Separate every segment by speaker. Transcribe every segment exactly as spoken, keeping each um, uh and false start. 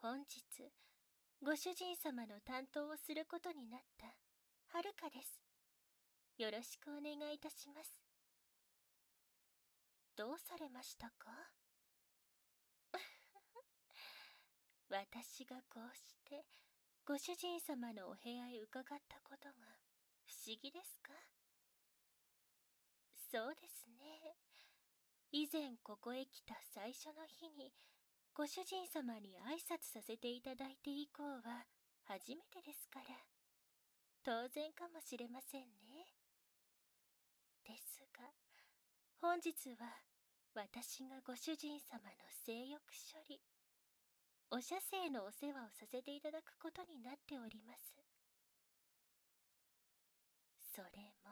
Speaker 1: 本日、ご主人様の担当をすることになったはるかです。よろしくお願いいたします。どうされましたか？私がこうしてご主人様のお部屋へ伺ったことが不思議ですか？そうですね。以前ここへ来た最初の日にご主人様に挨拶させていただいて以降は初めてですから、当然かもしれませんね。ですが、本日は私がご主人様の性欲処理、お射精のお世話をさせていただくことになっております。それも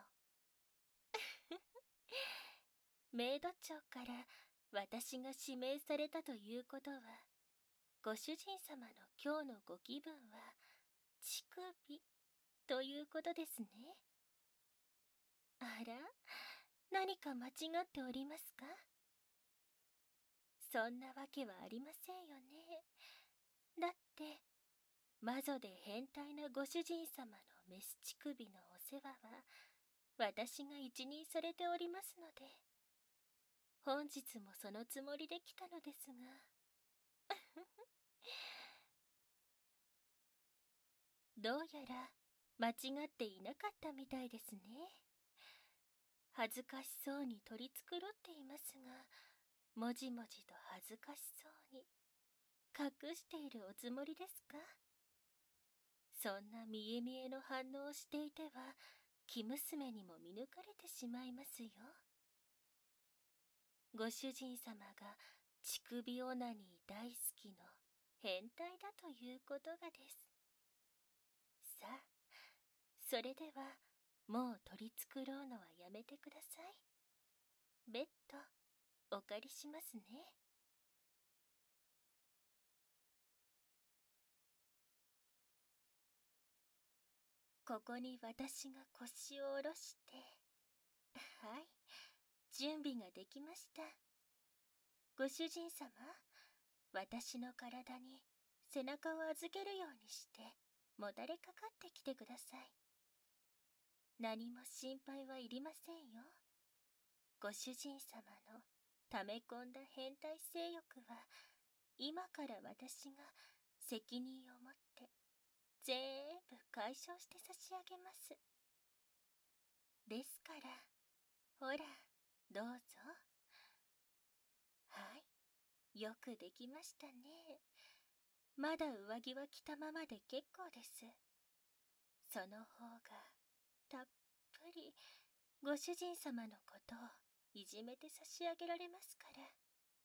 Speaker 1: メイド長から私が指名されたということは、ご主人様の今日のご気分は乳首ということですね。あら、何か間違っておりますか？そんなわけはありませんよね。だって魔女で変態なご主人様のメス乳首のお世話は私が一任されておりますので、本日もそのつもりで来たのですがどうやら間違っていなかったみたいですね。恥ずかしそうに取り繕っていますが、もじもじと恥ずかしそうに隠しているおつもりですか？そんな見え見えの反応をしていては生娘にも見抜かれてしまいますよ。ご主人様が乳首オナニー大好きの変態だということがです。さあ、それではもう取り繕うのはやめてください。ベッドお借りしますね。ここに私が腰を下ろして、はい、準備ができました。ご主人様、私の体に背中を預けるようにしてもたれかかってきてください。何も心配はいりませんよ。ご主人様の溜め込んだ変態性欲は今から私が責任を持って全部解消して差し上げます。ですから、ほら、どうぞ。はい、よくできましたね。まだ上着は着たままで結構です。その方がたっぷりご主人様のことをいじめて差し上げられますから。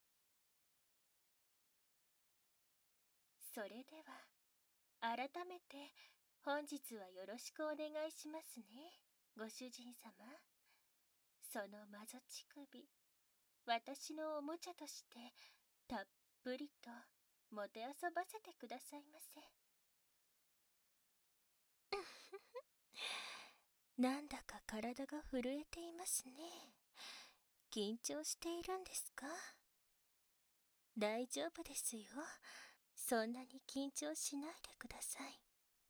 Speaker 1: それでは改めて本日はよろしくお願いしますね、ご主人様。その魔女乳首、私のおもちゃとしてたっぷりともてあそばせてくださいませ。なんだか体が震えていますね。緊張しているんですか？大丈夫ですよ。そんなに緊張しないでください。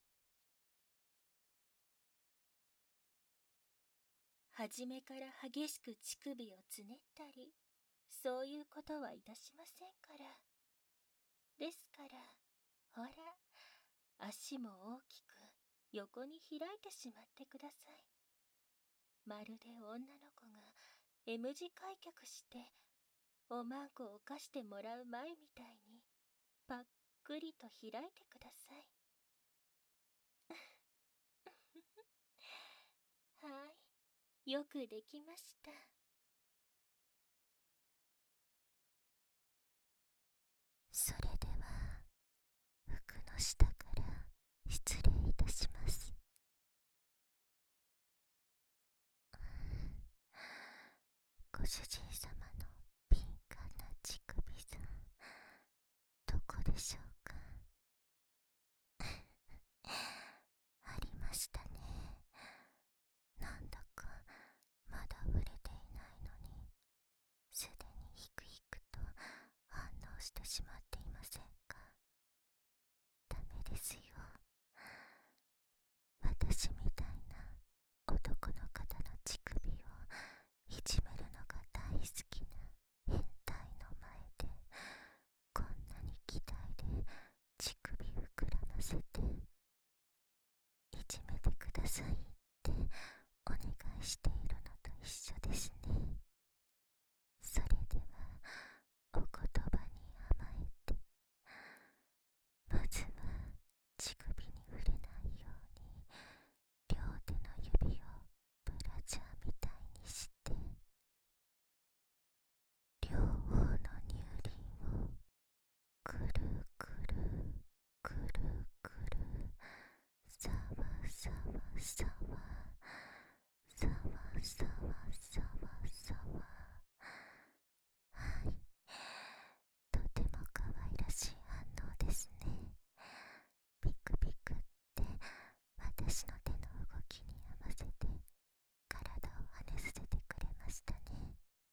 Speaker 1: 初めから激しく乳首をつねったり、そういうことはいたしませんから。ですから、ほら、足も大きく横に開いてしまってください。まるで女の子が エム 字開脚しておまんこを犯してもらう前みたいにパッくりと開いてください。はい、よくできました。それでは服の下から失礼いたします。ご主人様の敏感な乳首さん、どこでしょうか？ありましたね。なんだかまだ触れていないのに、すでにヒクヒクと反応してしまっていませんか？
Speaker 2: せていじめてくださいってお願いしているのと一緒ですね。それではお言葉に甘えて、まずは乳首に触れないように両手の指をブラジャーみたいにして、両方の乳輪をくるくるくるくるさわさわさわさわさわさわさわ。はい、とても可愛らしい反応ですね。ピクピクって私の手の動きに合わせて体を跳ねさせてくれましたね。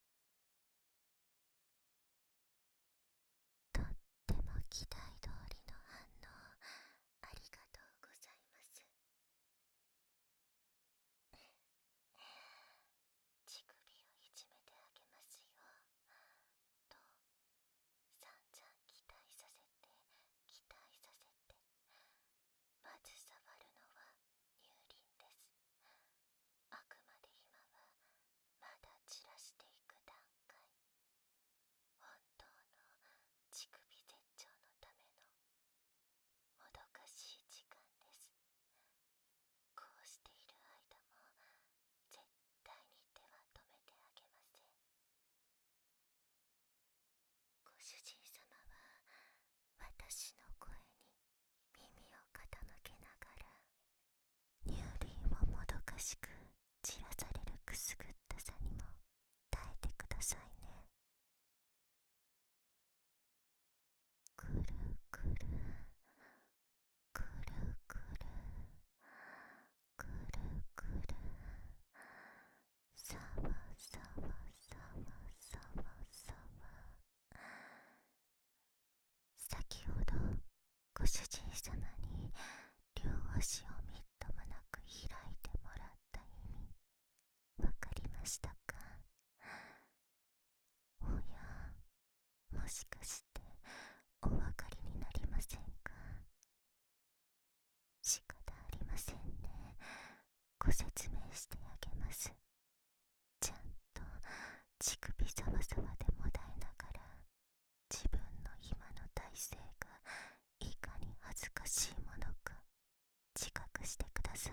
Speaker 2: とっても期待通りの反応ありがとうございます。乳首をいじめてあげますよと散々期待させて期待させて、まず触るのは乳輪です。あくまで今はまだ散らしていく段階。本当の乳首絶頂のためのもどかしい時間です。こうしている間も絶対に手は止めてあげません。ご主人様は私の声に耳を傾けながら、乳輪をもどかしく散らされるくすぐったさにも耐えてくださいね。くるくるくるくるくるくるさわさわさわさわさわ。先ほどご主人様に両足をみっともなく開いてもらった意味、わかりましたか？おや、もしかしてお分かりになりませんか？仕方ありませんね。ご説明してあげます。ちゃんと乳首ざわざわでもだえながら、自分の今の体勢がいかに恥ずかしいものか自覚してください。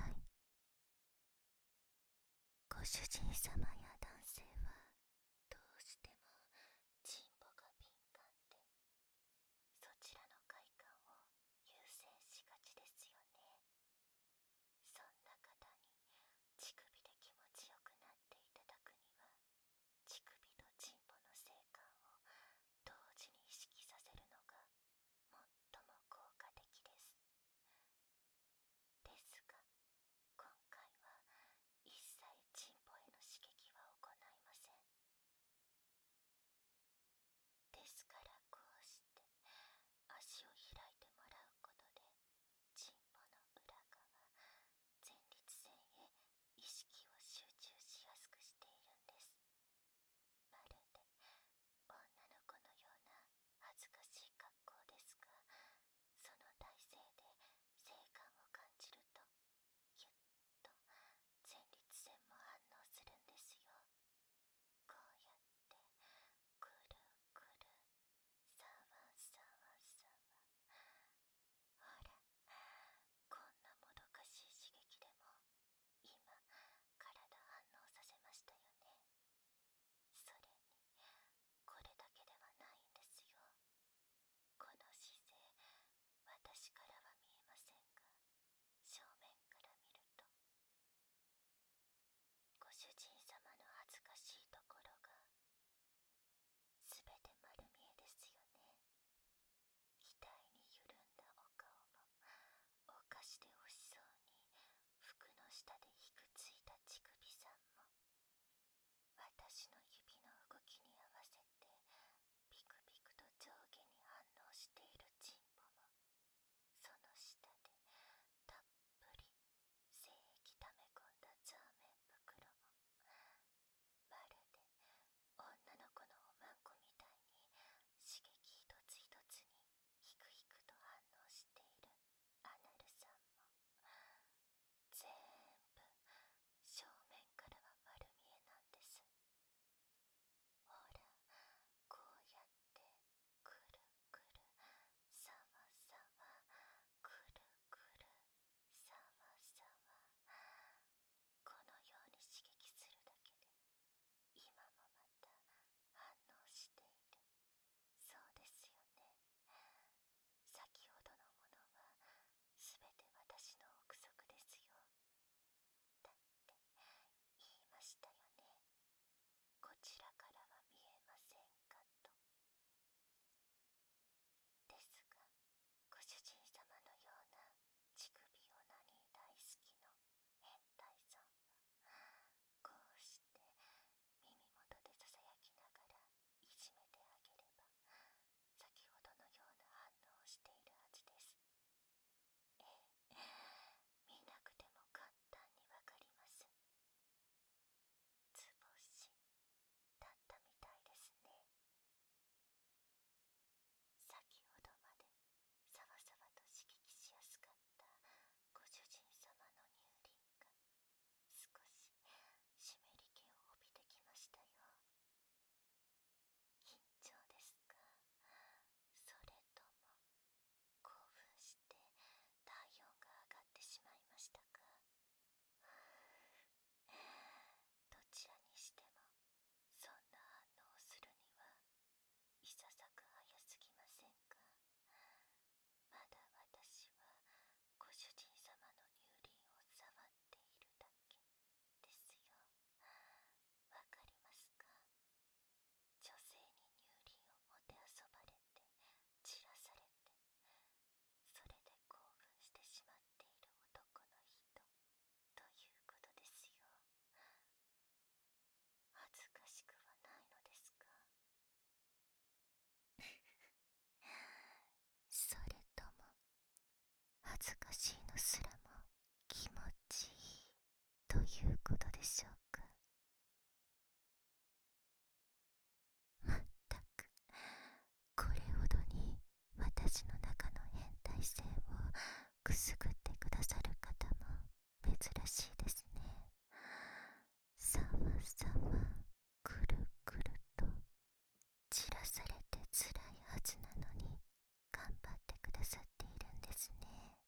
Speaker 2: ご主人様や男性はどうしてもチンポが敏感で、そちらの快感を優先しがちですよね。そんな方に乳首で気持ちよくなっていただくには、乳首とチンポの性感を同時に意識させるのが最も効果的です。ですが、今回は一切チンポへの刺激は行いません。ですからこうして足を開いてもらうことで、チンポの裏側、前立腺へ意識を集中しやすくしているんです。まるで女の子のような恥ずかしい格好ですが、その体勢で性感を感じると、ぎゅっと前立腺も反応するんですよ。こうやってくるくるさわさわさわ。ほら、こんなもどかしい刺激でも今体反応させましたよね。それにこれだけではないんですよ。この姿勢、私からは見えませんが、正面から見るとご主人様の恥ずかしいところがすべて丸見えですよね。額に緩んだお顔も、おかしで欲しそうに服の下でひくついた乳首さんも、私の指の動きに合わせてピクピクと上下に反応しているチンポも、その下でたっぷり精液溜め込んだザーメン袋も、まるで女の子のおまんこみたいに刺激一つ一つにひくひくと反応しているあしまいましたか。どちらにしてもそんな反応をするにはいささく早すぎませんか。まだ私はご主人様の乳輪を触っているだけですよ。わかりますか。女性に乳輪をもてあそばれて散らされて、それで興奮してしまっている男の人ということですよ。恥ずかしくはないのですか。それとも恥ずかしいのすらも気持ちいいということでしょうか。まったくこれほどに私の中の変態性をくすぐってくださる方も珍しいですね。さわさわくるくると散らされてつらいはずなのに頑張ってくださっているんですね。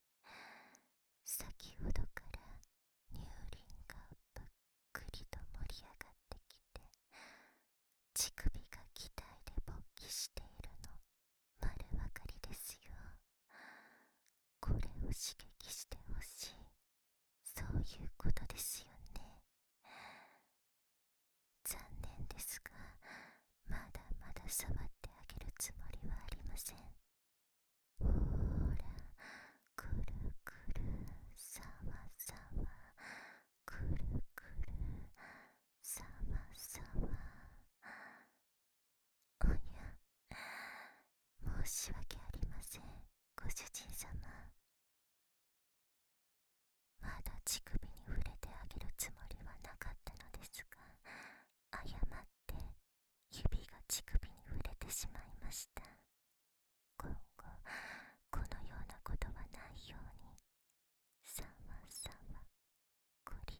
Speaker 2: 先ほどから乳輪がぷっくりと盛り上がってきて、乳首が気体で勃起しているの丸わかりですよ。これを刺激してほしい、そういうことですよね。残念ですが、まだまだ触ってあげるつもりはありません。ほーら、くるくるさわさわ、くるくるさわさわ。おや、申し訳ありません、ご主人様。まだ乳首に触れてあげるつもりはなかったのですが、誤って指が乳首に触れてしまいました。今後このようなことはないように、さわさわこり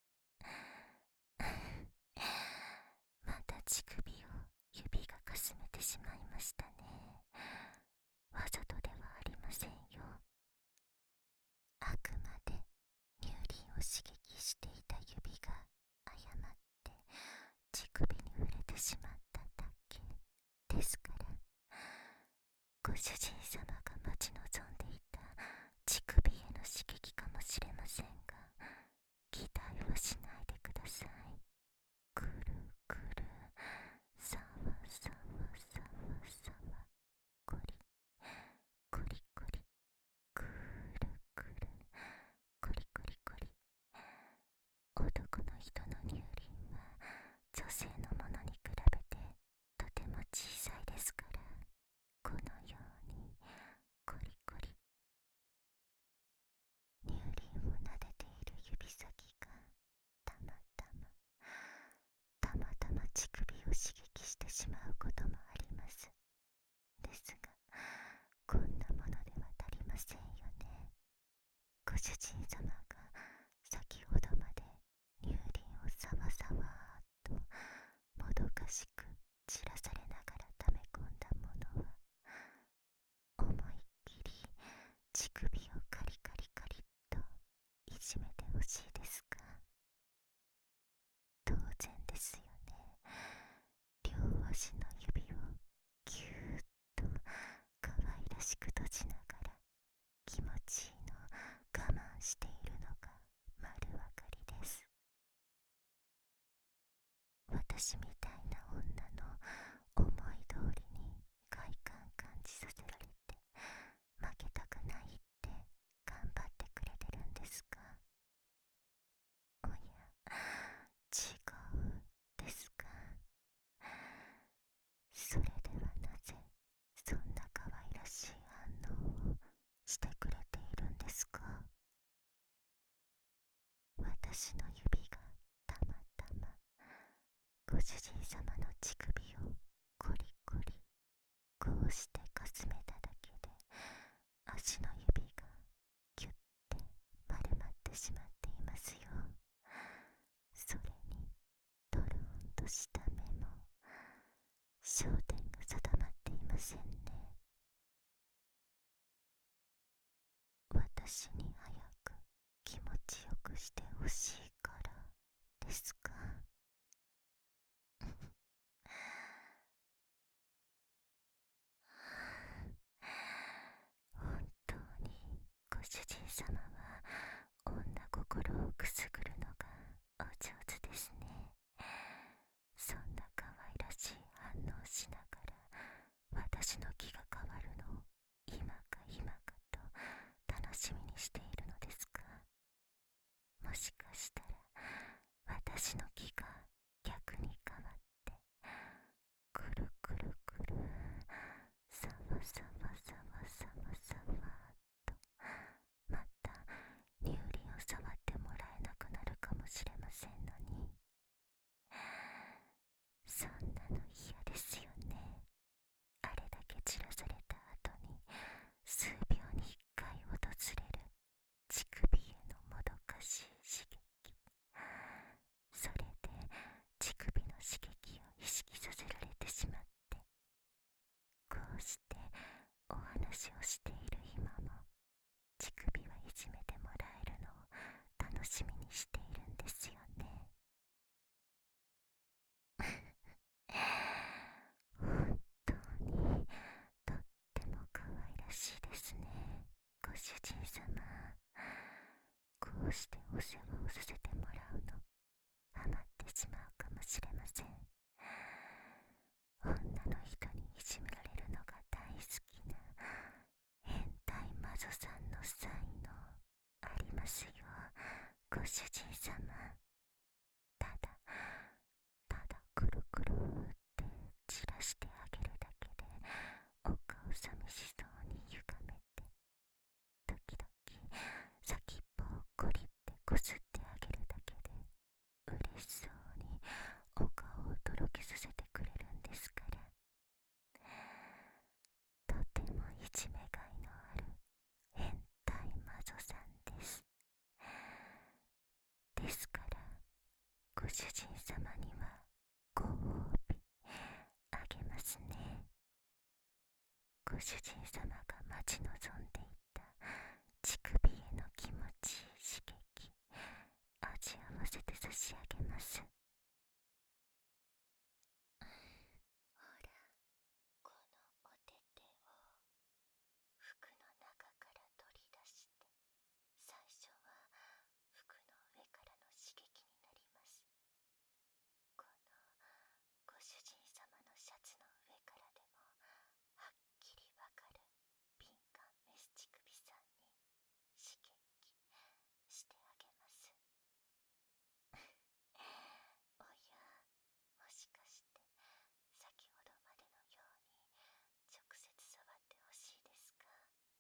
Speaker 2: また乳首を指がかすめてしまいましたね。わざとではありませんよ。あくまで乳輪を刺激していた指が誤って乳首に触れてしまっただけですから、ご主人様が待ち望んでいた乳首への刺激かもしれませんが、期待はしないでください。くるくるさわさわさわさわこりこりこり、くるくるこりこりこり。男の人の乳輪は女性のものに比べてとても小さいですから、このようにコリコリ。乳輪を撫でている指先がたまたまたまたま乳首を刺激してしまうこともあります。ですが、こんなものでは足りませんよね。ご主人様が先ほどまで乳輪をさわさわーっともどかしく散らされながら溜め込んだものは、思いっきり乳首をカリカリカリっといじめてほしいですか。当然ですよね。両足の指をぎゅーっと可愛らしく閉じながら気持ちいいの我慢しているのが丸わかりです。私みたいな女の思い通りに快感感じさせられて負けたくないって頑張ってくれてるんですか。おや、違うですか。それではなぜそんな可愛らしい反応をしてくれているんですか。私の指がたまたまご主人様の乳首をコリコリこうしてかすめただけで、足の指がキュッて丸まってしまっていますよ。それにドローンとした目も焦点が定まっていませんね。私に早くくしてほしいからですか？本当にご主人様は女心をくすぐるのがお上手ですね。そんな可愛らしい反応しながら私の気が変わるのを今か今かと楽しみにしているのですか？もしかしたら私の気が逆に変わってくるくるくるサワサワサワサワサワとまた乳輪を触ってもらえなくなるかもしれませんのに、そんなの嫌ですよね。あれだけ散らされた後に数秒に一回訪れる乳首へのもどかしい刺激、それで乳首の刺激を意識させられてしまって、こうしてお話をしている今も乳首はいじめてもらえるのを楽しみにしているんですよね。本当にとっても可愛らしいですね、ご主人様。こうしてお世話をさせてもらうのハマってしまうかもしれません。女の人にいじめられるのが大好きな変態魔女さんの才能ありますよ、ご主人様。ただただくるくるって散らしてあげるだけでお顔寂しそうに歪めて、時々先っぽをコリってこすってあげるだけで嬉しそうにお顔をとろけさせてくれるんですから。とてもいじめがいのある変態魔女さんです。ですからご主人様にはご褒美あげますね。ご主人様が待ち望んでいた乳首への気持ちいい刺激、味合わせて差し上げます。ほら、このお手手を服の中から取り出して、最初は服の上からの刺激になります。このご主人様のシャツの上からでもはっきりわかる敏感メス乳首さんに刺激してあげます。おや、もしかして先ほどまでのように直接触ってほしいですか？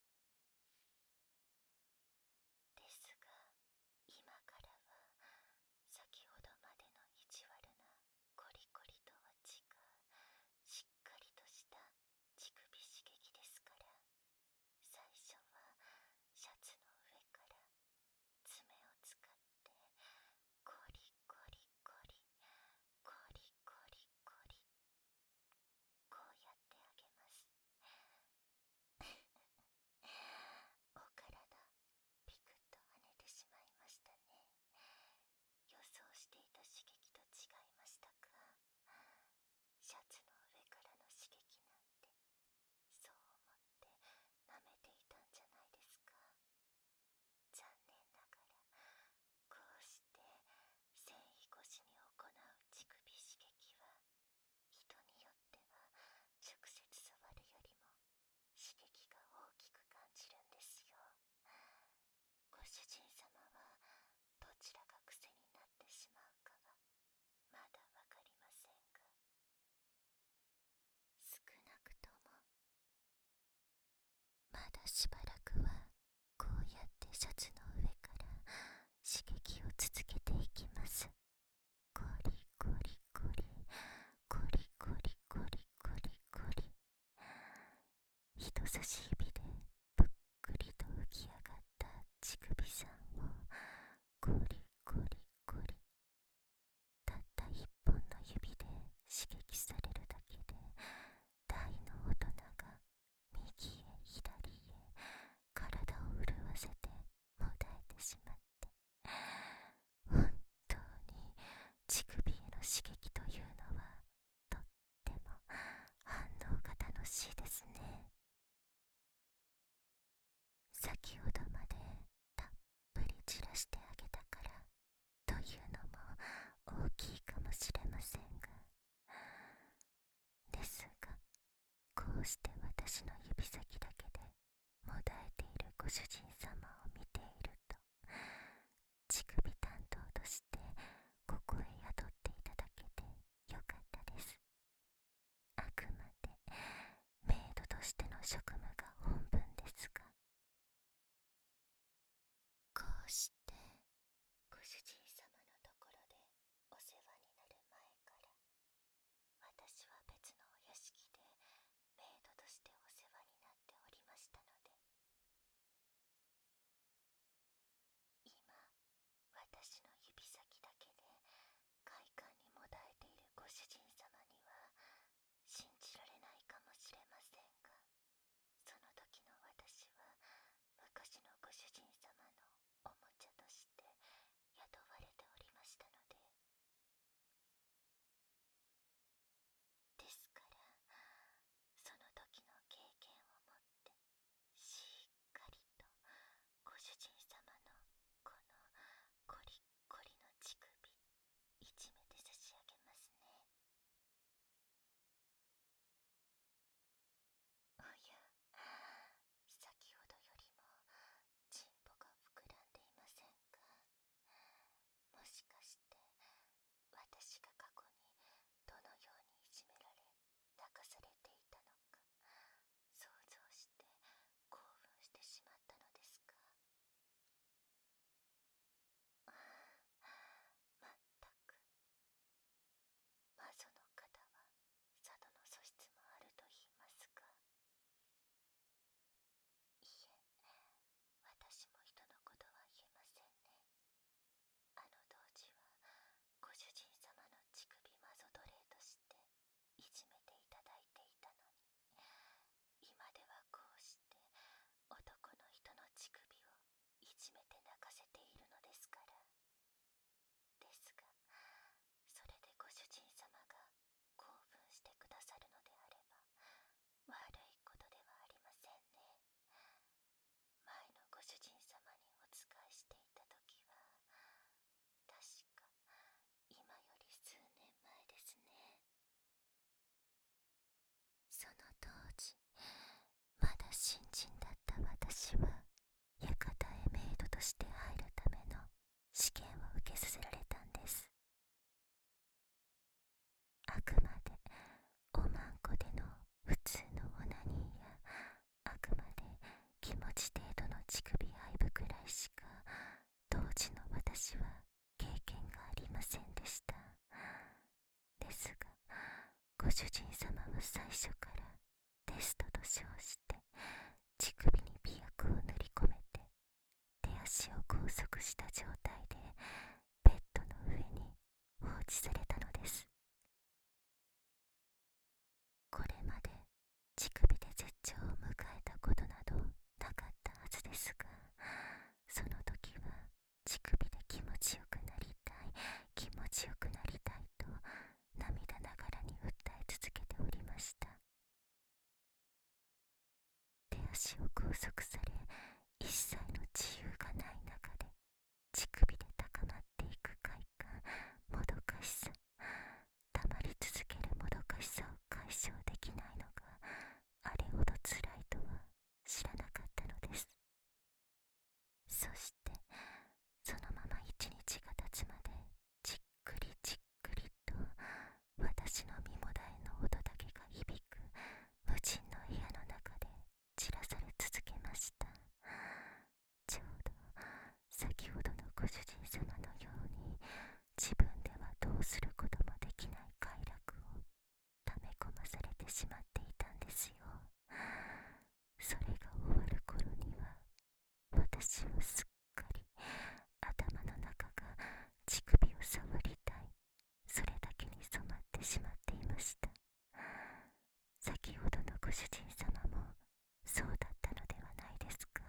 Speaker 2: ですが、今からは先ほどまでの意地悪なコリコリとは違うしっかりとした乳首刺激ですから、最初はシャツの上から爪を使ってコリコリコリコリコリコリこうやってあげます。お体ピクッと跳ねてしまいましたね。予想していた刺激と違いましたか？シャツの上からの刺激なんてそう思って舐めていたんじゃないですか？残念ながらこうして繊維越しに行う乳首刺激は人によっては直接触るよりも刺激が大きく感じるんですよ。ご主人様はどちらが癖になってしまうかはまだわかりませんが、少なくともまだしばらくはこうやってシャツの上から刺激を続けていきます。コリコリコリコリコリコリコリコリ、人差し指でぷっくりと浮き上がった乳首さんをコリコリコリ、たった一本の指で刺激されるだけで大の大人が右へ左へ体を震わせても先ほどまでたっぷり散らしてあげたからというのも大きいかもしれませんが、ですがこうして私の指先だけでもだえているご主人様を見ていると、乳首担当としてここへ雇っていただけてよかったです。あくまでメイドとしての職務が本分ですが、こうしてご主人様のところでお世話になる前から私は別のお屋敷でメイドとしてお世話になっておりましたので、今私の指先だけで快感にもだえているご主人様には信じられないかもしれませんが、その時の私は昔のご主人様のおもちゃとして雇われておりましたので、ですからその時の経験をもってしっかりとご主人様のこのコリッコリの乳首いじめて差し上げますね。おや、先ほどよりもチンポが膨らんでいませんか？もしかして私が過去にどのようにいじめられ泣かされていたのか想像して興奮してしまったのですか？まったく、魔女の方は佐渡の素質もあると言いますか。いえ、私も人のことは言えませんね。あの当時はご主人様の乳首魔女奴隷としていじめていただいていたのに、今ではこうして男の人の乳首をいじめて泣かせているのですから。ですが、それでご主人様が興奮してくださるのであれば悪いことではありませんね。前のご主人様にお仕えしていた時は確か今より数年前ですね。その当時まだ新人だった私は館へメイドとして入るための試験を受けさせられたんです。あくまでおまんこでの普通のオナニーや、あくまで気持ち程度の乳首愛撫くらいしか当時の私は経験がありませんでした。ですがご主人様は最初からテストと称して乳首に美薬を塗り込めて手足を拘束した状態でベッドの上に放置されたのです。これまで乳首で絶頂を迎えたことなどなかったはずですが、その時は乳首で気持ちよくなりたい気持ちよくなりたいと涙ながらに訴え続けておりました。手足を拘束され一切の自由がない中で乳首で高まっていく快感、もどかしさ、たまり続けるもどかしさを解消できないのがあれほど辛いとは知らなかったのです。そしてそのまま一日が経つまでじっくりじっくりと私の身もだえの音だけが響く無人の部屋の中で散らされ続けました。ちょうど先ほどのご主人様のように自分ではどうすることもできない快楽を溜め込まされてしまっていたんですよ。それが終わる頃には私はすっかり頭の中が乳首を触りたい、それだけに染まってしまっていました。先ほどのご主人様もそうだったのではないですか。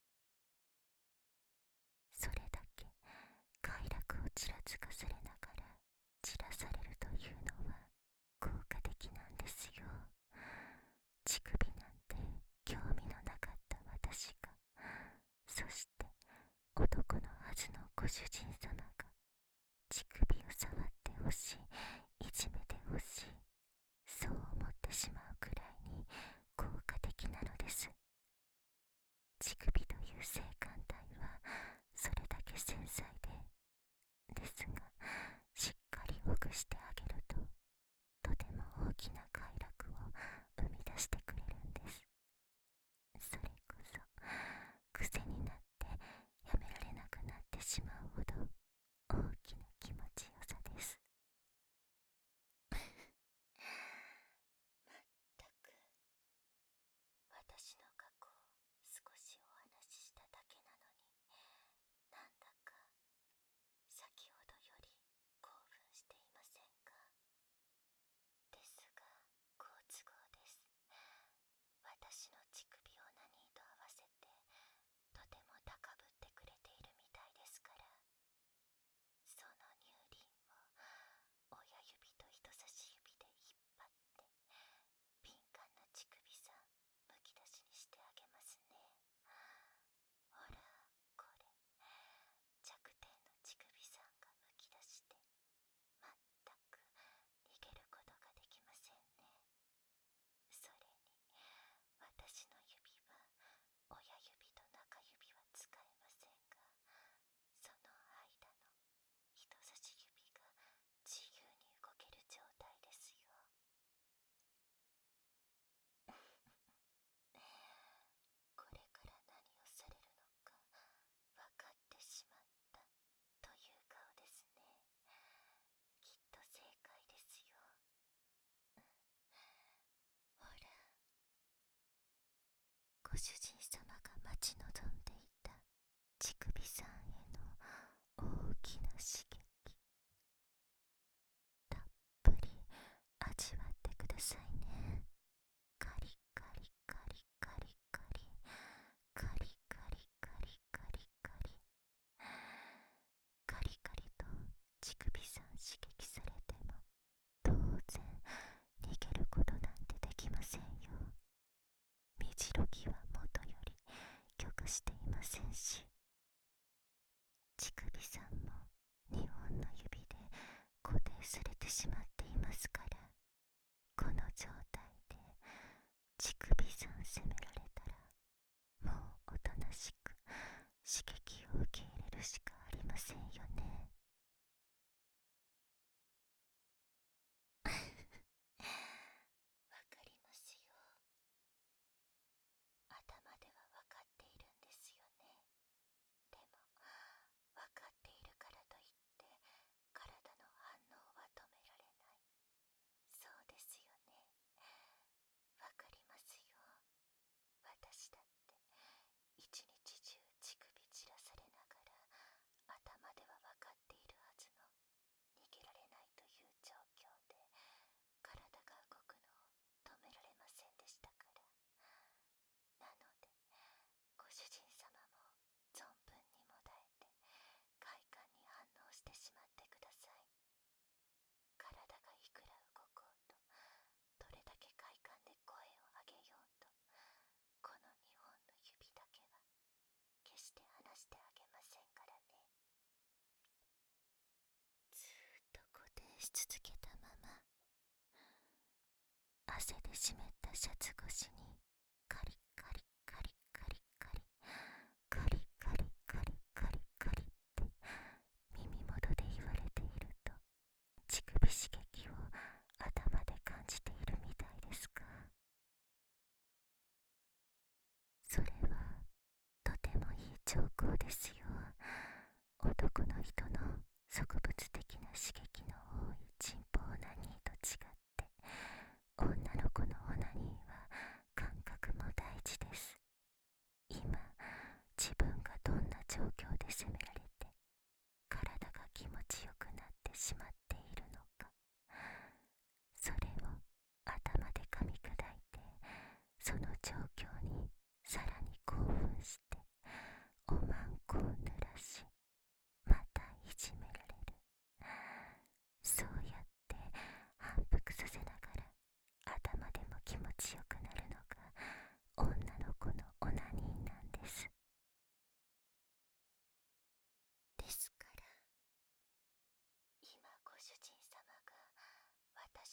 Speaker 2: それだけ快楽をちらつかされながら散らされるというのは効果的なんですよ。乳首なんて興味のなかった私がそして男のはずのご主人様が乳首を触ってほしい、いじめてほしい、そう思ってしまうくらいに効果的なのです。乳首という性感帯はそれだけ繊細で、ですがしっかりほぐしてあげるととても大きな快楽を生み出してくれるんです。それこそ癖になってやめられなくなってしまうほど大きな気持ちよさです。まったく、私の過去を少しお話ししただけなのに、なんだか先ほどより興奮していませんか？ですが、好都合です。私の乳首オナニーと合わせてとても高ぶってくれているみたいですから、その乳輪を親指と人差し指で引っ張って敏感な乳首さんむき出しにしてあげますね。ほら、これ弱点の乳首さんがむき出してまったく逃げることができませんね。それに私の指は親指と中指は使えませんが、その間の人差し指が自由に動ける状態ですよ。これから何をされるのか分かってしまったという顔ですね。きっと正解ですよ。ほら、ご主人様が待ち望んでいた乳首さんへの大きな刺激、たっぷり味わってくださいね。カリカリカリカリカリカリカリカリカリカリカリカリと乳首さん刺激されても当然逃げることなんてできませんよ。身白きはもとより許可していませんし、乳首さんもにほんの指で固定されてしまっていますから、この状態で乳首さん責められたら、もうおとなしく刺激を受け入れるしかありませんよね。わかりますよ。頭ではわかっているんですよね。でもわかっているからといって体の反応は止められない。そうですよね。わかりますよ。私だって一日中乳首散らされながら頭ではわかっているはずの逃げられないという状況で体が動くのを止められませんでしたから。なのでご主人様も存分にもだえて快感に反応してしまってください。体がいくら動こうと、どれだけ快感で声を上げようと、このにほんの指だけは決して離してあげませんからね。ずーっと固定し続けたまま、汗で湿ったシャツ越しにカリカリカリカリカリカリカリカリカリカリって耳元で言われていると、乳首刺激を頭で感じているみたいですか？それはとてもいい兆候ですよ。男の人の植物的な刺激の多いチンポオナニーと違って、女の子のオナニーは感覚も大事です。今自分がどんな状況で責められて体が気持ちよくなってしまっているのか、それを頭で噛み砕いて、その状況にさらに興奮しておまんこを濡らし、またいじめられる。そうやって反復させながら頭でも気持ちよくなるのが女の子のオナニーなんです。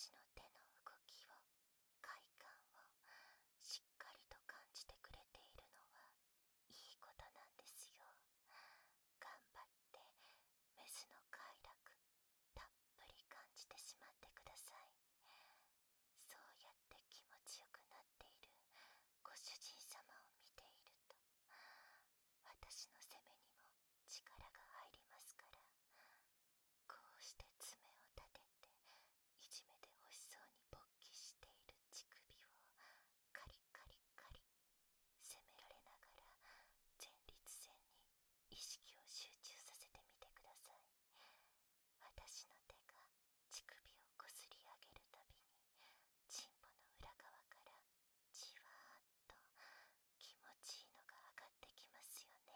Speaker 2: 私の手の動きを、快感をしっかりと感じてくれているのはいいことなんですよ。頑張ってメスの快楽たっぷり感じてしまってください。そうやって気持ちよくなっているご主人様を見ていると、私の攻めにも力が入りますから、こうして爪を立てていじめて欲しそうに勃起している乳首をカリカリカリ攻められながら前立腺に意識を集中させてみてください。私の手が乳首をこすり上げるたびに、チンポの裏側からじわーっと気持ちいいのが上がってきますよね。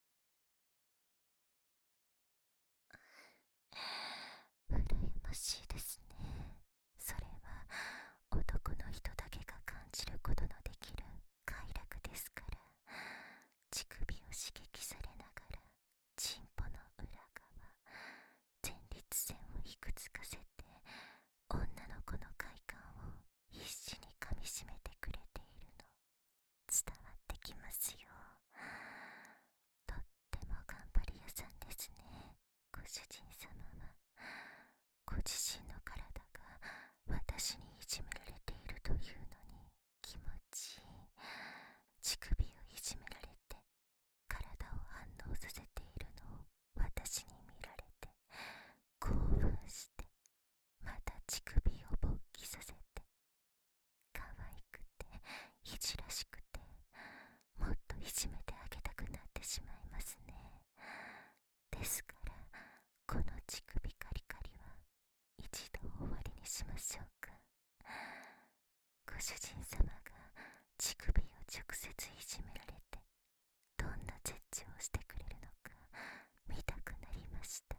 Speaker 2: 羨ましいですね。それは男の人だけが感じることのできる快楽ですから、乳首を刺激されながらチンポの裏側、前立腺をいくつかせて、女の子の快感を必死に噛みしめてくれているの伝わってきますよ。とっても頑張り屋さんですね、ご主人様は。ご自身の体が私にいじめられているというのに気持ちいい、乳首をいじめられて体を反応させているのを私に見られて興奮して、また乳首を勃起させて、可愛くていじらしくて、もっといじめてあげたくなってしまいますね。ですからこの乳首カリカリは一度終わりにしましょうか。ご主人様が乳首を直接いじめられてどんな絶頂をしてくれるのか見たくなりました。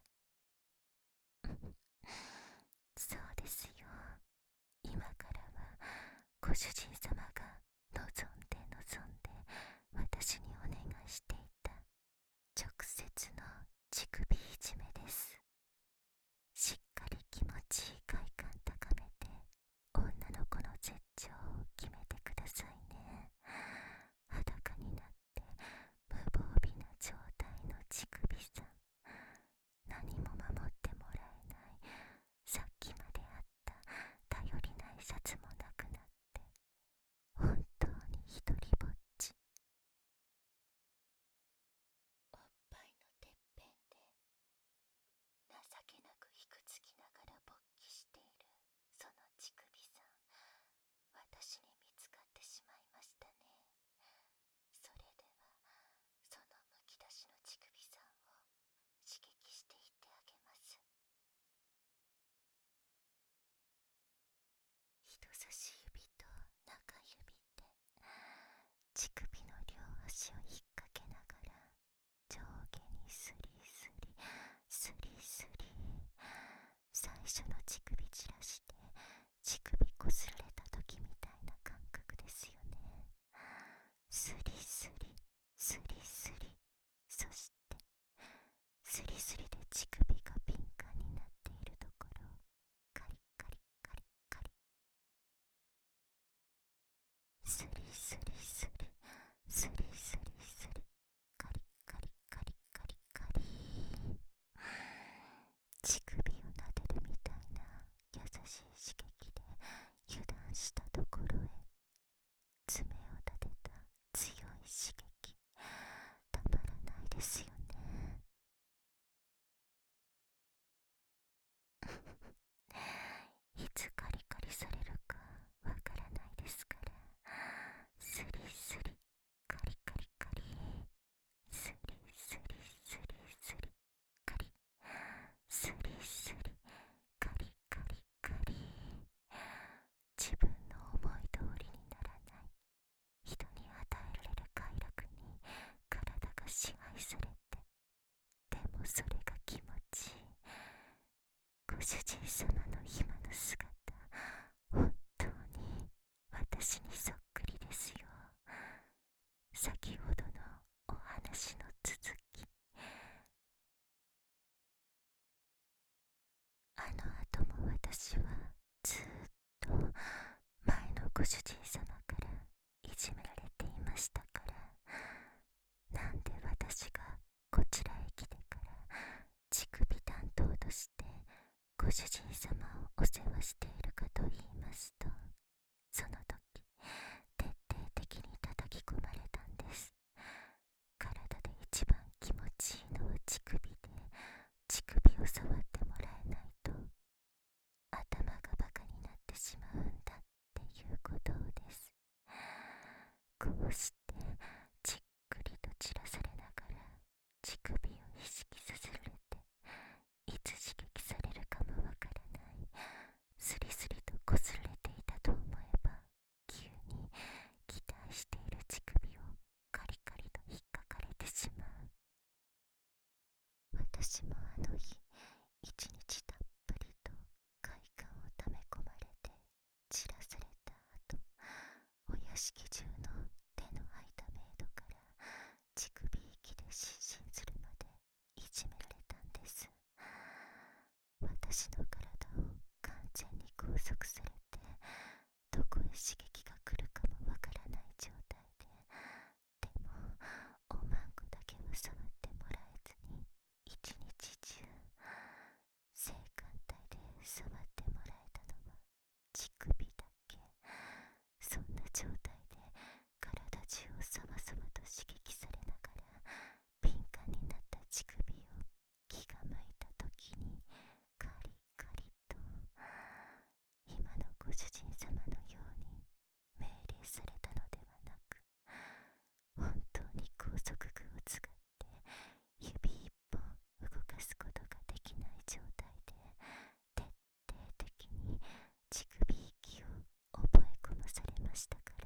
Speaker 2: そうですよ。今からはご主人様が望んで望んで私にお願いしていた直接の乳首いじめです。しっかり気持ちいい快感高めて、女の子の絶頂を決めてくださいね。裸になって無防備な状態の乳首さん、何も守ってもらえない、さっきまであった頼りないシャツもなくなって、本当に一人ぼっち。おっぱいのてっぺんで情けなくひくつきながら勃起しているその乳首さん、私に見つかってしまいましたね。それではそのむき出しの乳首さんを刺激していってあげます。人差し指と中指で乳首の両足を引っ掛けながら上下にスリスリスリスリ、最初の乳首散らして乳首こすられた時みたいな感覚ですよね。スリスリスリスリ、そしてスリスリで乳首が敏感になっているところをカリカリカリカリ、スリスリスリスリスリスリ、カリカリカリカリカリ、乳首を撫でるみたいな優しい刺激で油断したところへ爪を立てた強い刺激、たまらないですよね。いつカリカリされるかわからないですから、スリスリカリカリカリ、スリスリスリスリカリ、スリスリカリカリカリ、自分の思い通りにならない、人に与えられる快楽に体が支配されて、でもそれが気持ちいい。ご主人様の今の姿、本当に私にそっくりですよ。先ほどのお話の続き。あの後も私はずーっ主人様からいじめられていましたから、なんで私がこちらへ来てから乳首担当としてご主人様をお世話しているかと言いますと、その時徹底的に叩き込まれたんです。体で一番気持ちいいのは乳首で、乳首を触ってもらえないと頭がバカになってしまうんだっていうことです。こうしてじっくりと散らされながら乳首を意識させられて、いつ刺激されるかもわからない、スリスリとこすられていたと思えば、急に期待している乳首をカリカリと引っかかれてしまう。私もあの日一日たっぷりと快感をため込まれて散らされた後、お屋敷中の手の空いたメイドから乳首息で失神するまでいじめられたんです。私の体を完全に拘束されて、どこへ刺激が来るかもわからない状態で、でもおまんこだけは触ってもらえずに一日中、性感帯で触ってもらえたのは乳首だけ。そんな状態で体中をさまさまと刺激されながら、敏感になった乳首を気が向いた時にカリカリと、今のご主人様のように命令されたのではなく、本当に拘束具を使って指一本動かすことができない状態で、徹底的に乳首息を覚え込まされましたから。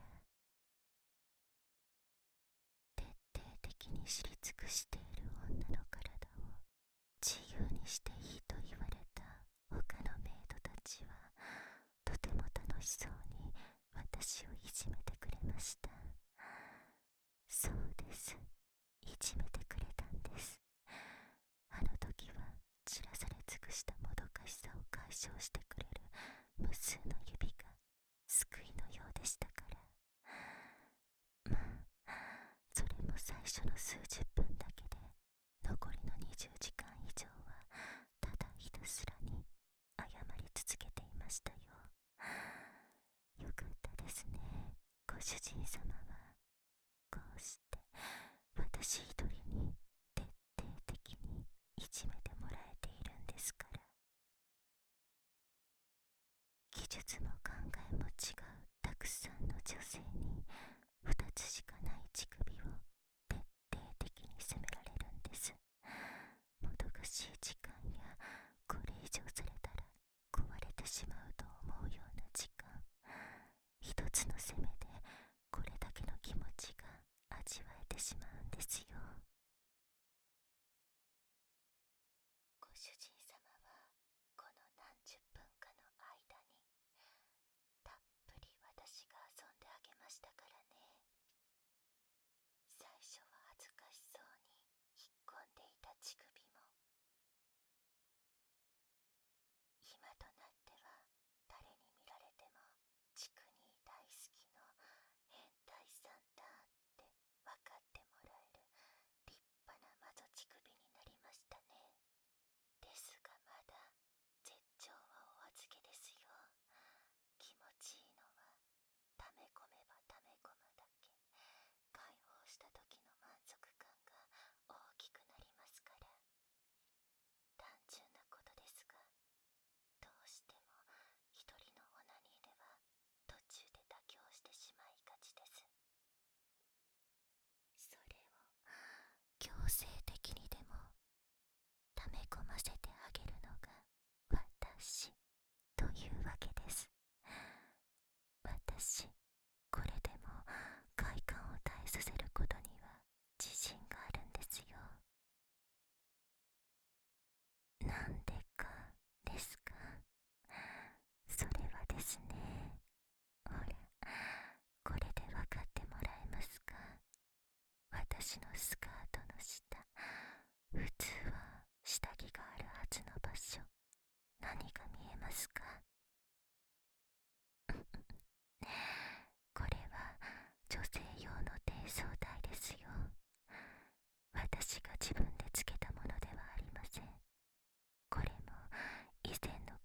Speaker 2: 徹底的に知り尽くしている女の体を自由にしていいと言われた他のメイドたちは、とても楽しそうに私をいじめてくれました。そうです、いじめてくれたんです。あの時は散らされ尽くしたもどかしさを解消してくれる無数の指が救いのようでしたから。まあ、それも最初の数十分だけで、残りのにじゅうじかん以上はただひたすらに謝り続けていましたよ。よかったですね、ご主人様は。こうして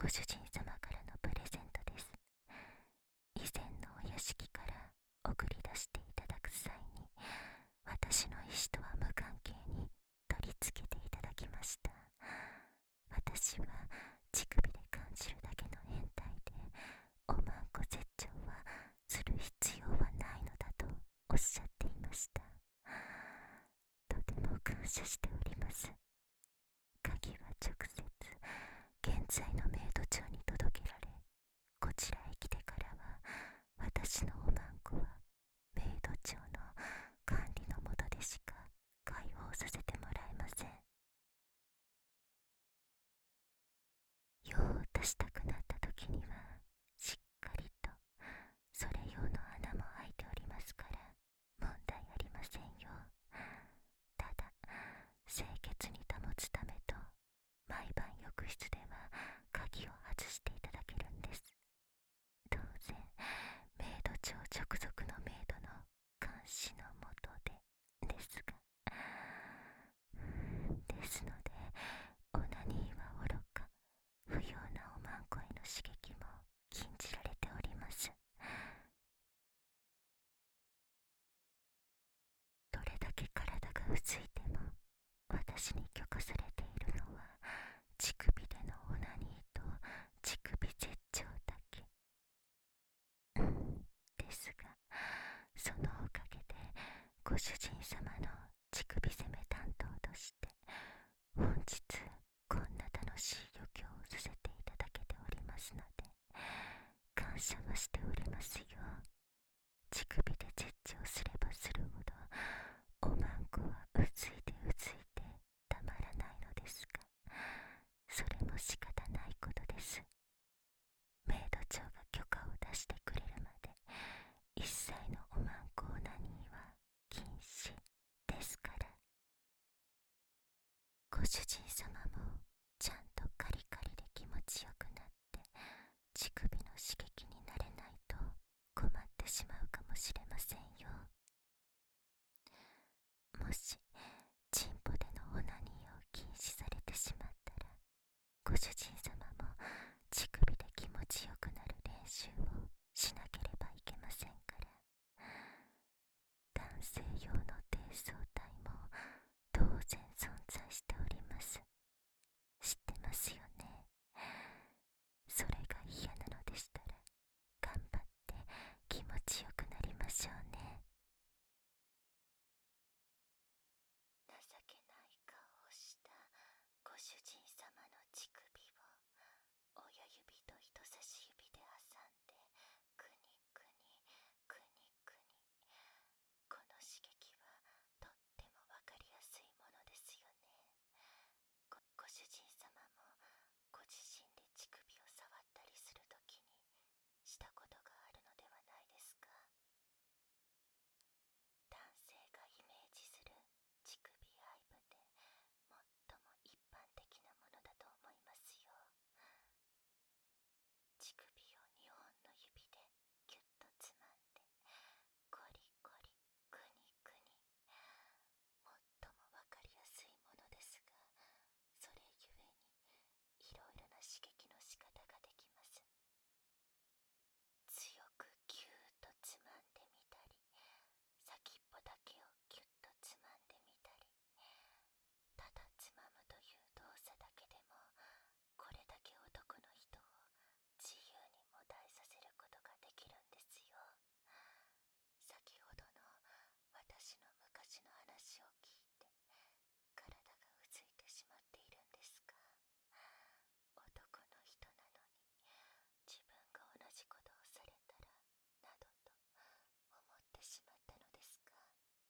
Speaker 2: ご主人様からのプレゼントです。以前のお屋敷から送り出していただく際に、私の意思とは無関係に取り付けていただきました。私は乳首で感じるだけの変態で、おまんこ絶頂はする必要はないのだとおっしゃっていました。とても感謝しております。鍵は直接現在のメイド長に届けられ、こちらへ来てからは私のおまんこはメイド長の管理の下でしか解放させてもらえません。用を足したくなった時にはしっかりとそれ用の穴も開いておりますから問題ありませんよ。ただ清潔に保つためと毎晩浴室では鍵を外していただけるんです。当然メイド長直属のメイドの監視のもとでですが、ですのでオナニーはおろか不要なおまんこへの刺激も禁じられております。どれだけ体がうついても私に許可されているのは乳首でのオナニーと乳首絶頂だけ。ですが、そのおかげでご主人様の乳首攻め担当として本日こんな楽しい余興をさせていただけておりますので感謝はしておりますよ。乳首で絶頂すればするほどおまんこはうついてうついてたまらないのですが、それも仕方ないことです。メイド長が許可を出してくれるまで一切のおまんこオナニーは禁止ですから。ご主人様もちゃんとカリカリで気持ちよくなって乳首の刺激になれないと困ってしまうかもしれませんよ。もしチンポでのオナニーを禁止されてしまったら、ご主人様も乳首で気持ちよくなる練習をしなければいけませんから。男性用の低層体も当然存在しております。知ってますよね。それが嫌なのでしたら頑張って気持ちよくなりましょうね。情けない顔をしたご主人様の乳首を親指と人差し指で挟んでくにくにくにくに。この刺激はとってもわかりやすいものですよね。ご、ご主人様もご自身で乳首を触ったりするときにしたことがあるのではないですか。男性がイメージする乳首愛部で最も一般的なものだと思いますよ。乳首をにほんの指でギュッとつまんでコリコリクニクニ。最もわかりやすいものですが、それゆえにいろいろな刺激の仕方ができます。強くギューッとつまんでみたり、先っぽだけをギュッとつまんでみたり、ただつまむという動作だけでもこれだけ男の人を自由にもだえさせることができるんですよ。先ほどの私の昔の話を聞いて体がうついてしまっているんですか。男の人なのに自分が同じことをされたらなどと思ってしまったのですか。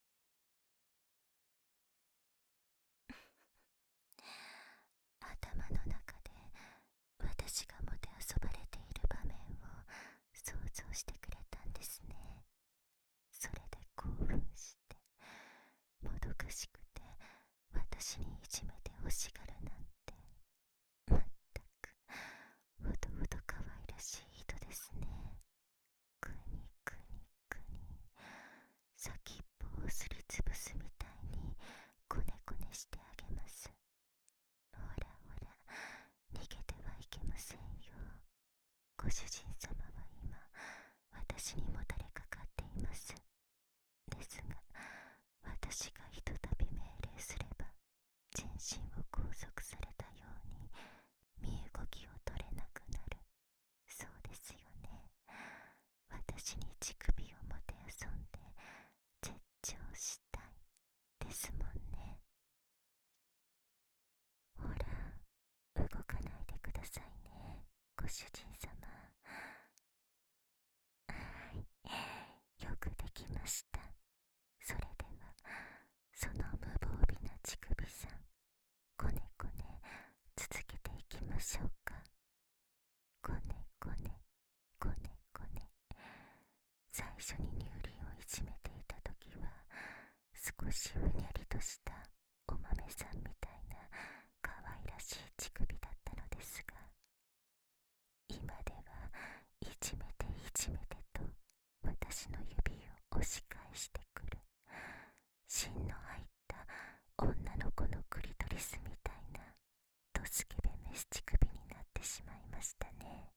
Speaker 2: 頭の中で私がもてあそばれている場面を想像してくれたんですね。それで興奮してもどかしくて私にいじめて欲しがるなんて、まったくほどほど可愛らしい人ですね。くにくにくに。先っぽをすりつぶすみたいにこねこねしてあげます。ほらほら、逃げてはいけませんよ。 ご主人様は今、私にもたれかかっています。ですが、私がひとたび命令すれば、全身を拘束されたように、身動きを取れなくなる。そうですよね。私に乳首をもてあそんで、絶頂したい、ですもんね。ほら、動かないでくださいね、ご主人様。はい、よくできました。それでは、その無防備な乳首さん、こねこね続けていきましょうか。こねこね、こねこね。最初に乳輪をいじめていた時は、少しうにゃりとしたお豆さんみたいな可愛らしい乳首だったのですが、今ではいじめていじめてと私の指を押し返してくる、芯の入った女の子のクリトリスみたいなドスケベメス乳首になってしまいましたね。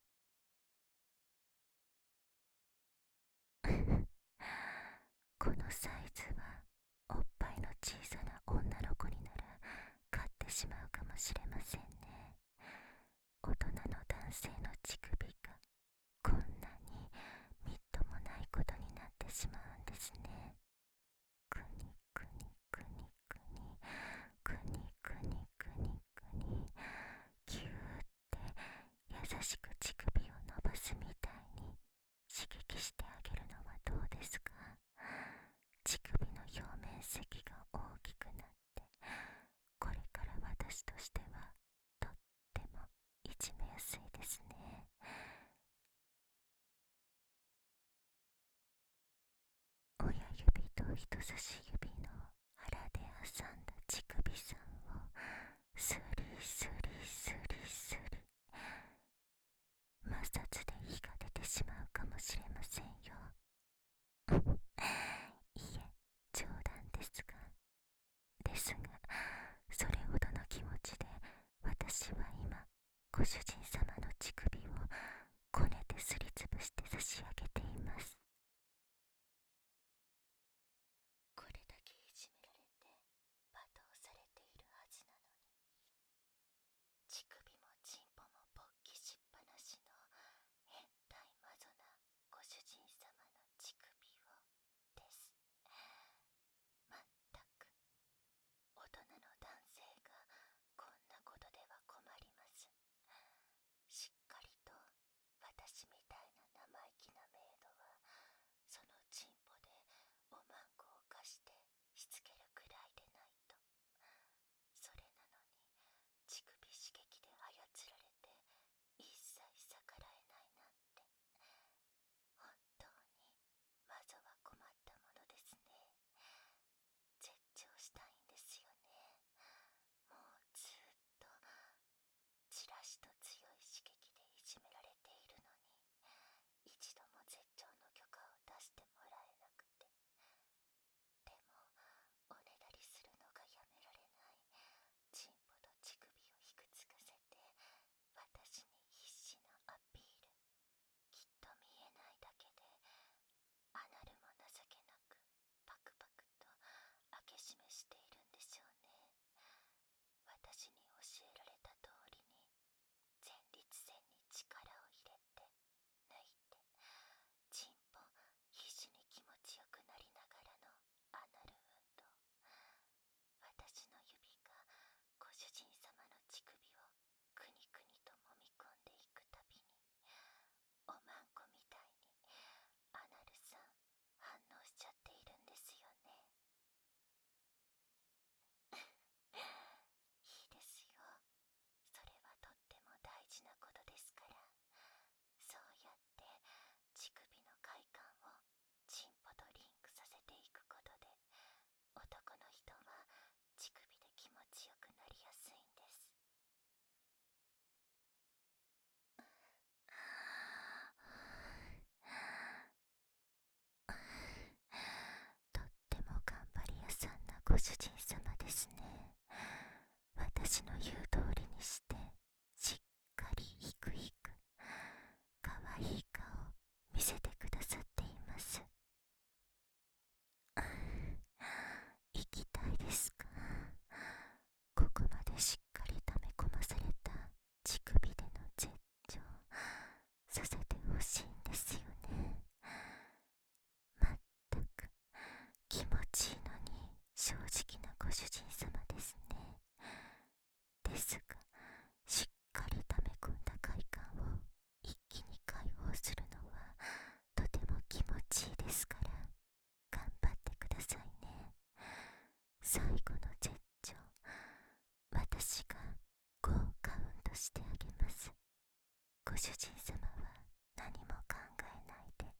Speaker 2: このサイズはおっぱいの小さな女の子になら買ってしまうかもしれませんね。大人の男性の乳首がこんなにみっともないことになってしまうんですね。くにくにくにくにくにくにくにくに、ぎゅーって優しく乳首を伸ばすみたいに刺激してあげるのはどうですか。乳首の表面積が大きくなって、これから私としてはとってもいじめやすいですね。親指と人差し指の腹で挟んだ乳首さんをスリスリスリスリ、摩擦で火が出てしまうかもしれませんよ。いえ、冗談ですが。ですが、それほどの気持ちで私は今、ご主人様の乳首をこねてすりつぶして差し上げています。これだけいじめられて罵倒されているはずなのに、乳首もチンポも勃起しっぱなしの変態マゾなご主人様の乳首をです。まったく、大人の男性がこんなことでは困ります。しっかりと私みたいな生意気なメイドは、そのチンポでおまんこを貸してしつけるくらいでないと。それなのに乳首刺激で操られて一切逆らえないなんて、本当にマゾは困ったものですね。絶頂したいんですよね。もうずーっとチラシと強い刺激でいじめられているのに、一度も絶頂の許可を出してもらえなくて。でもおねだりするのがやめられないチンポと乳首をひくつかせて、私に必死なアピール。きっと見えないだけでアナルも情けなくパクパクと開け閉めしているんでしょうね。私に教えられた通りに前立腺に力を入れて抜いて、チンポ必死に気持ちよくなりながらのアナル運動。私の指がご主人様の乳首をくにくにと揉み込んでいくたびに、おまんこみたいにアナルさん反応しちゃっているんですよね。いいですよ。それはとっても大事なことですから。そうやって乳首の快感をチンポとリンクさせていくことで、男の人は乳首で気持ちよくなりやすいんです。とっても頑張り屋さんなご主人様ですね。私の言う通りにしてしっかりひくひく可主人様は何も考えないで、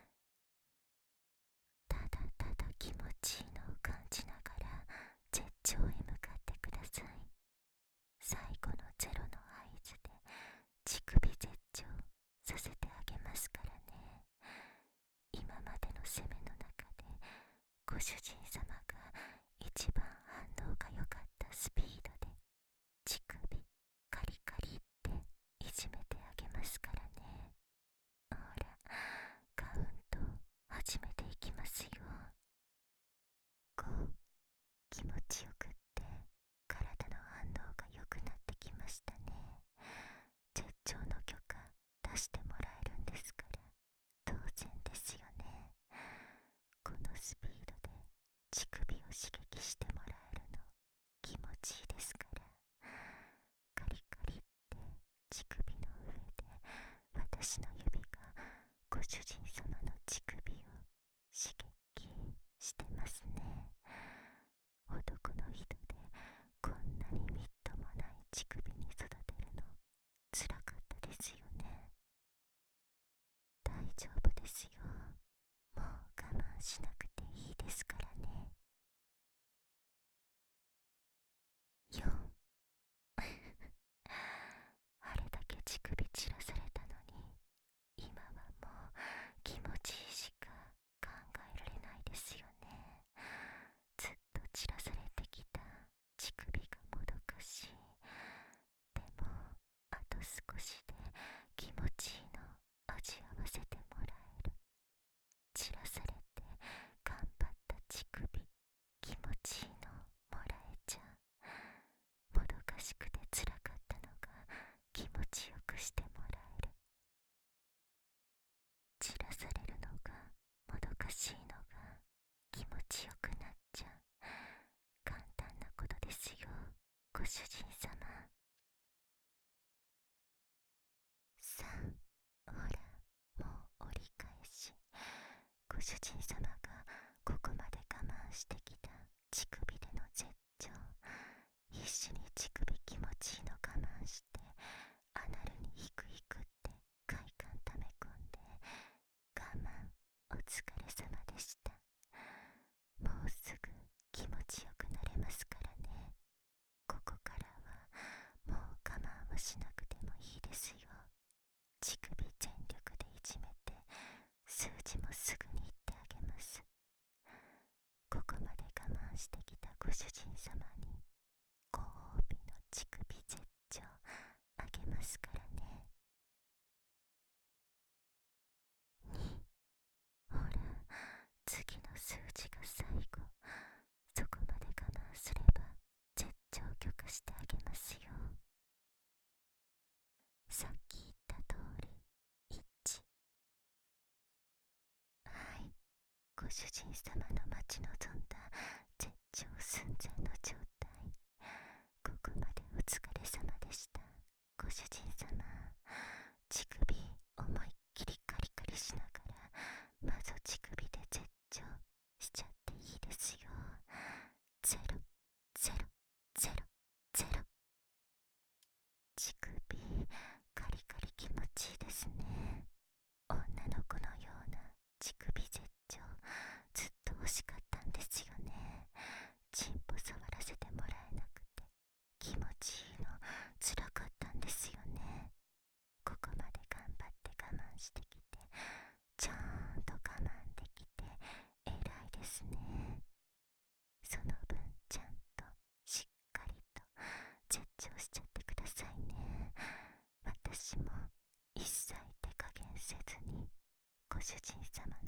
Speaker 2: ただただ気持ちいいのを感じながら絶頂へ向かってください。最後のゼロの合図で乳首絶頂させてあげますからね。今までの攻めの中でご主人様が一番反応が良かったスピードで乳首カリカリっていじめてあげますからね。ほら、カウント始めていきますよ。ご、気持ちよくって体の反応が良くなってきましたね。絶頂の許可出してもらえるんですから当然ですよね。このスピードで乳首を刺激してもらえるの気持ちいいですから、カリカリって乳首の上で私の指がご主人様の乳首を刺激してますね。男の人でこんなにみっともない乳首に育てるのつらかったですよね。大丈夫ですよ。もう我慢しなくていいですからね。よんあれだけ乳首散らされたのに今はもう気持ちいいしか考えられないですよね。ずっと散らされてきた乳首がもどかしい。でもあと少しで気持ちいいの味わわせてもらえる。散らされて頑張った乳首気持ちいいのもらえちゃう。もどかしくてつらかったのが気持ちよくしてもらえる。散らされるのがもどかしいのが気持ちよくなっちゃう。簡単なことですよ、ご主人様。さあ、ほら、もう折り返し。ご主人様がここまで我慢してきた乳首での絶頂、必死に乳首気持ちいいの我慢してアナルにヒクヒクって快感溜め込んで、我慢お疲れ様でした。もうすぐ気持ちよくなれますからね。ここからはもう我慢はしなくてもいいですよ。乳首全力でいじめて数字もすぐに言ってあげます。ここまで我慢してきたご主人様にご褒美の乳首絶頂あげますからね。に、ほら、次の数字が最後。そこまで我慢すれば絶頂許可してあげますよ。さっき言った通りいち。はい、ご主人様の待ち望んだ絶頂寸前の状態。ここまでお疲れ様でした。ご主人様、乳首思いっきりカリカリしながらまず乳首で絶頂しちゃっていいですよ。ゼロ、ゼロ、ゼロ、ゼロ。乳首カリカリ気持ちいいですね。女の子のような乳首絶頂ずっと欲しかったんですよね。チンポ触らせてもらえなくて気持ちいいのつらかったんですよね。ここまで頑張って我慢してきてちゃんと我慢できて偉いですね。その分ちゃんとしっかりと絶頂しちゃってくださいね。私も一切手加減せずにご主人様の